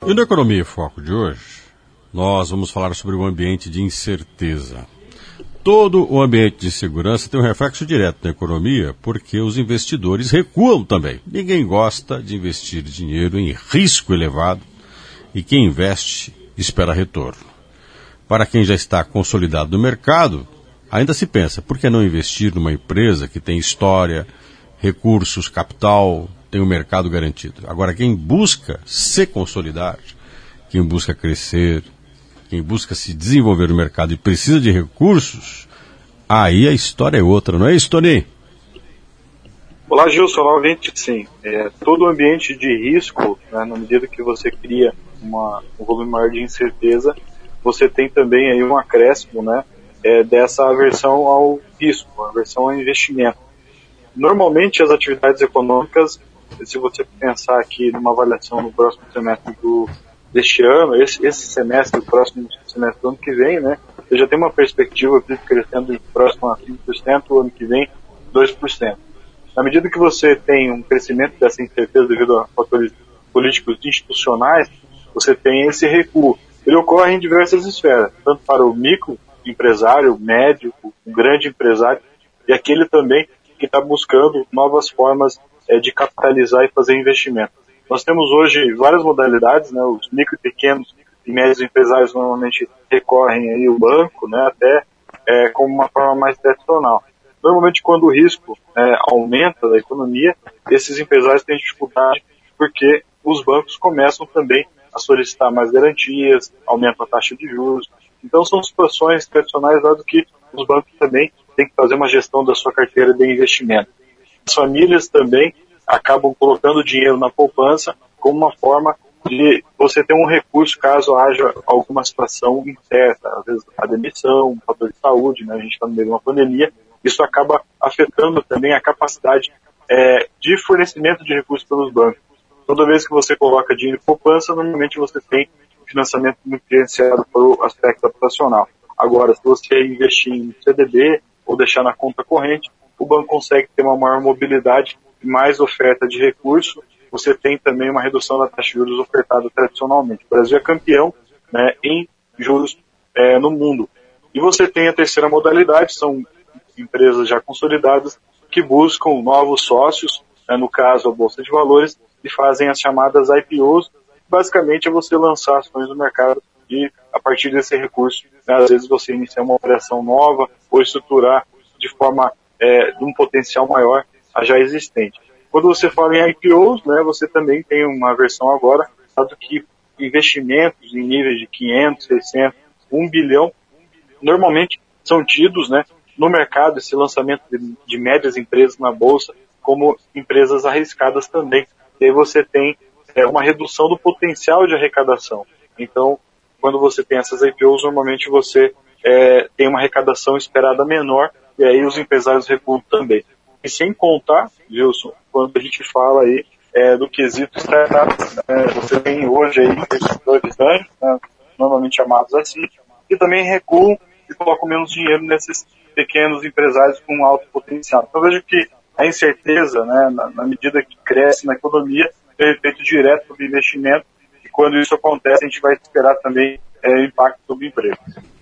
E no Economia em Foco de hoje, nós vamos falar sobre o ambiente de incerteza. Todo o ambiente de segurança tem um reflexo direto na economia, porque os investidores recuam também. Ninguém gosta de investir dinheiro em risco elevado e quem investe espera retorno. Para quem já está consolidado no mercado, ainda se pensa, por que não investir numa empresa que tem história, recursos, capital, tem um mercado garantido? Agora, quem busca se consolidar, quem busca crescer, quem busca se desenvolver no mercado e precisa de recursos, aí a história é outra, não é isso, Tony? Olá, Gilson, novamente sim. Todo ambiente de risco, né, na medida que você cria um volume maior de incerteza, você tem também aí um acréscimo, né, dessa aversão ao risco, aversão ao investimento. Normalmente as atividades econômicas, se você pensar aqui numa avaliação no próximo semestre deste ano, esse semestre, o próximo semestre do ano que vem, né, você já tem uma perspectiva de crescendo próximo a 5%, o ano que vem 2%. Na medida que você tem um crescimento dessa incerteza devido a fatores políticos institucionais, você tem esse recuo. Ele ocorre em diversas esferas, tanto para o microempresário, o médio, o grande empresário, e aquele também que está buscando novas formas de capitalizar e fazer investimento. Nós temos hoje várias modalidades, né? Os micro, pequenos e médios empresários normalmente recorrem aí ao banco, né? Até como uma forma mais tradicional. Normalmente, quando o risco aumenta da economia, esses empresários têm dificuldade porque os bancos começam também a solicitar mais garantias, aumentam a taxa de juros. Então, são situações tradicionais, dado que os bancos também têm que fazer uma gestão da sua carteira de investimento. As famílias também acabam colocando dinheiro na poupança como uma forma de você ter um recurso caso haja alguma situação incerta, às vezes a demissão, um fator de saúde, né? A gente está no meio de uma pandemia. Isso acaba afetando também a capacidade de fornecimento de recursos pelos bancos. Toda vez que você coloca dinheiro em poupança, normalmente você tem financiamento muito gerenciado para o aspecto habitacional. Agora, se você investir em CDB ou deixar na conta corrente, o banco consegue ter uma maior mobilidade e mais oferta de recurso. Você tem também uma redução da taxa de juros ofertada tradicionalmente. O Brasil é campeão, né, em juros no mundo. E você tem a terceira modalidade, são empresas já consolidadas que buscam novos sócios, né, no caso a Bolsa de Valores, e fazem as chamadas IPOs. Basicamente é você lançar ações no mercado e a partir desse recurso, né, às vezes você iniciar uma operação nova ou estruturar de forma de um potencial maior a já existente. Quando você fala em IPOs, né, você também tem uma versão agora, dado que investimentos em níveis de 500, 600, 1 bilhão, normalmente são tidos, né, no mercado, esse lançamento de médias empresas na Bolsa, como empresas arriscadas também. E aí você tem uma redução do potencial de arrecadação. Então, quando você tem essas IPOs, normalmente você tem uma arrecadação esperada menor, e aí os empresários recuam também. E sem contar, Wilson, quando a gente fala aí do quesito startups, você tem hoje aí investidores anjos, né, normalmente chamados assim, que também recuam e colocam menos dinheiro nesses pequenos empresários com alto potencial. Então, eu vejo que a incerteza, né, na medida que cresce na economia, tem efeito direto sobre o investimento, e quando isso acontece, a gente vai esperar também impacto sobre o emprego.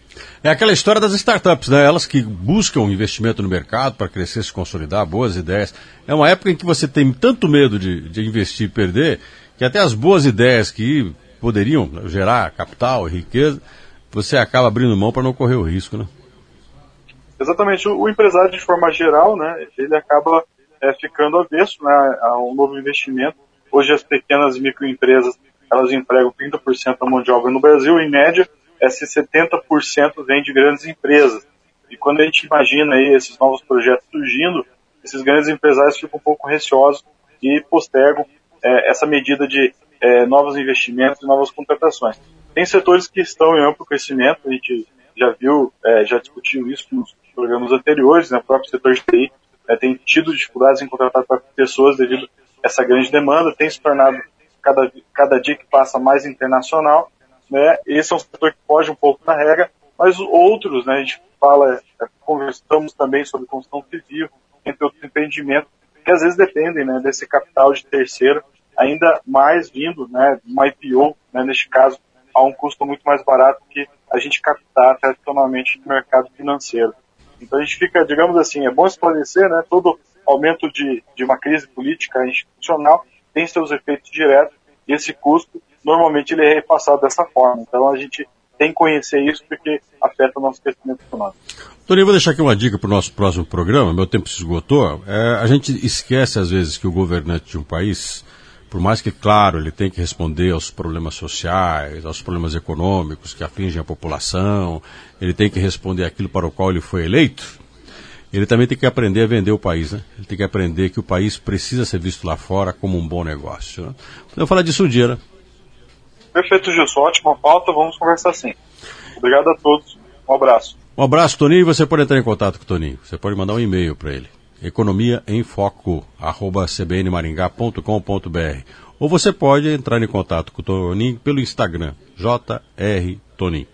É aquela história das startups, né? Elas que buscam investimento no mercado para crescer, se consolidar, boas ideias. É uma época em que você tem tanto medo de investir e perder, que até as boas ideias que poderiam gerar capital e riqueza, você acaba abrindo mão para não correr o risco, né? Exatamente. O empresário, de forma geral, né, ele acaba ficando avesso, né, a um novo investimento. Hoje as pequenas e microempresas, elas empregam 30% da mão de obra no Brasil, em média, esse 70% vem de grandes empresas. E quando a gente imagina aí esses novos projetos surgindo, esses grandes empresários ficam um pouco receosos e postergam essa medida de novos investimentos e novas contratações. Tem setores que estão em amplo crescimento, a gente já viu, já discutiu isso nos programas anteriores, né? O próprio setor de TI tem tido dificuldades em contratar pessoas devido a essa grande demanda, tem se tornado cada dia que passa mais internacional, né? Esse é um setor que foge um pouco da regra, mas outros, né, a gente fala, conversamos também sobre construção civil, entre outros empreendimentos, que às vezes dependem, né, desse capital de terceiro ainda mais vindo, né, uma IPO, né, neste caso, a um custo muito mais barato que a gente captar tradicionalmente no mercado financeiro. Então a gente fica, digamos assim, é bom esclarecer, né, todo aumento de uma crise política institucional tem seus efeitos diretos e esse custo, normalmente, ele é repassado dessa forma. Então a gente tem que conhecer isso porque afeta o nosso crescimento econômico. Toninho, vou deixar aqui uma dica para o nosso próximo programa, meu tempo se esgotou. A gente esquece às vezes que o governante de um país, por mais que, claro, ele tem que responder aos problemas sociais, aos problemas econômicos que afligem a população, ele tem que responder aquilo para o qual ele foi eleito, ele também tem que aprender a vender o país, né? Ele tem que aprender que o país precisa ser visto lá fora como um bom negócio. Né? Vamos falar disso um dia, né? Perfeito, Gilson. Ótima pauta, vamos conversar sim. Obrigado a todos. Um abraço. Um abraço, Toninho, e você pode entrar em contato com o Toninho. Você pode mandar um e-mail para ele. economiaemfoco@cbnmaringá.com.br. Ou você pode entrar em contato com o Toninho pelo Instagram, JR Toninho.